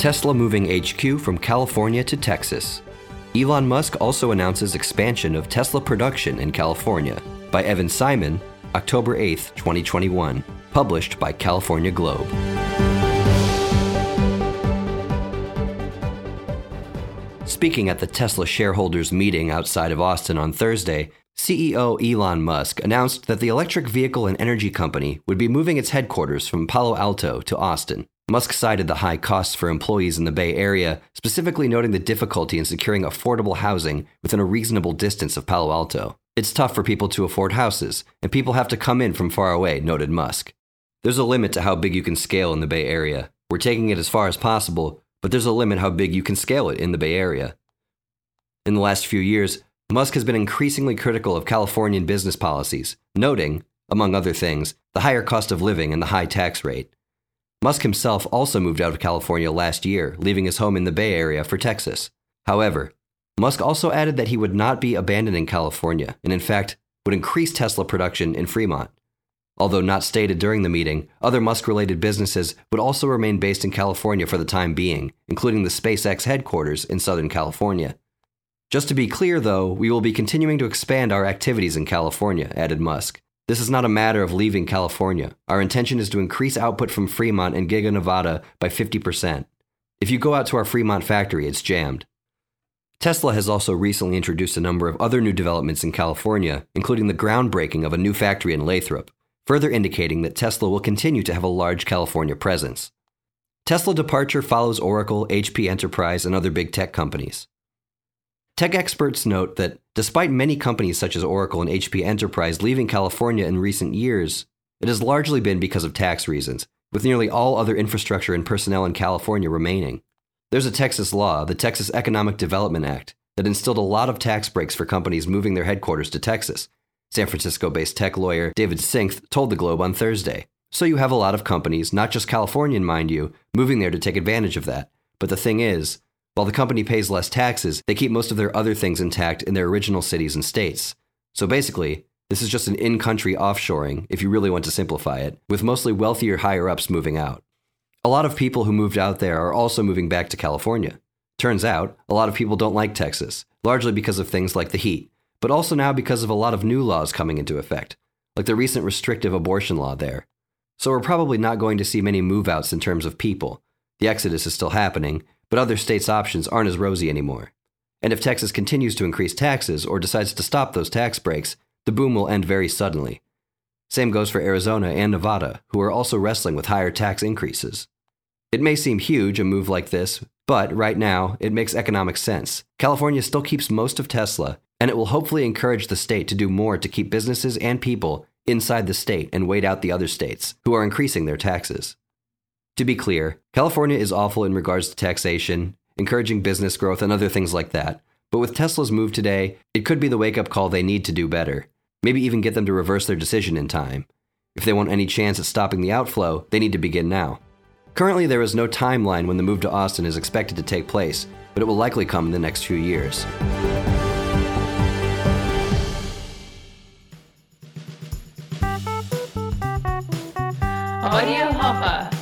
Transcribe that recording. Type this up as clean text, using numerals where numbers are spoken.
Tesla moving HQ from California to Texas. Elon Musk also announces expansion of Tesla production in California. By Evan Simon, October 8, 2021. Published by California Globe. Speaking at the Tesla shareholders meeting outside of Austin on Thursday, CEO Elon Musk announced that the electric vehicle and energy company would be moving its headquarters from Palo Alto to Austin. Musk cited the high costs for employees in the Bay Area, specifically noting the difficulty in securing affordable housing within a reasonable distance of Palo Alto. It's tough for people to afford houses, and people have to come in from far away, noted Musk. There's a limit to how big you can scale in the Bay Area. We're taking it as far as possible, but there's a limit how big you can scale it in the Bay Area. In the last few years, Musk has been increasingly critical of Californian business policies, noting, among other things, the higher cost of living and the high tax rate. Musk himself also moved out of California last year, leaving his home in the Bay Area for Texas. However, Musk also added that he would not be abandoning California, and in fact, would increase Tesla production in Fremont. Although not stated during the meeting, other Musk-related businesses would also remain based in California for the time being, including the SpaceX headquarters in Southern California. Just to be clear, though, we will be continuing to expand our activities in California, added Musk. This is not a matter of leaving California. Our intention is to increase output from Fremont and Giga Nevada by 50%. If you go out to our Fremont factory, it's jammed. Tesla has also recently introduced a number of other new developments in California, including the groundbreaking of a new factory in Lathrop, further indicating that Tesla will continue to have a large California presence. Tesla departure follows Oracle, HP Enterprise, and other big tech companies. Tech experts note that despite many companies such as Oracle and HP Enterprise leaving California in recent years, it has largely been because of tax reasons, with nearly all other infrastructure and personnel in California remaining. There's a Texas law, the Texas Economic Development Act, that instilled a lot of tax breaks for companies moving their headquarters to Texas, San Francisco-based tech lawyer David Sinth told the Globe on Thursday. So you have a lot of companies, not just Californian mind you, moving there to take advantage of that. But the thing is, while the company pays less taxes, they keep most of their other things intact in their original cities and states. So basically, this is just an in-country offshoring, if you really want to simplify it, with mostly wealthier higher-ups moving out. A lot of people who moved out there are also moving back to California. Turns out, a lot of people don't like Texas, largely because of things like the heat, but also now because of a lot of new laws coming into effect, like the recent restrictive abortion law there. So we're probably not going to see many move-outs in terms of people. The exodus is still happening, but other states' options aren't as rosy anymore. And if Texas continues to increase taxes or decides to stop those tax breaks, the boom will end very suddenly. Same goes for Arizona and Nevada, who are also wrestling with higher tax increases. It may seem huge, a move like this, but right now, it makes economic sense. California still keeps most of Tesla, and it will hopefully encourage the state to do more to keep businesses and people inside the state and wait out the other states, who are increasing their taxes. To be clear, California is awful in regards to taxation, encouraging business growth, and other things like that. But with Tesla's move today, it could be the wake-up call they need to do better. Maybe even get them to reverse their decision in time. If they want any chance at stopping the outflow, they need to begin now. Currently, there is no timeline when the move to Austin is expected to take place, but it will likely come in the next few years. Audio Hopper.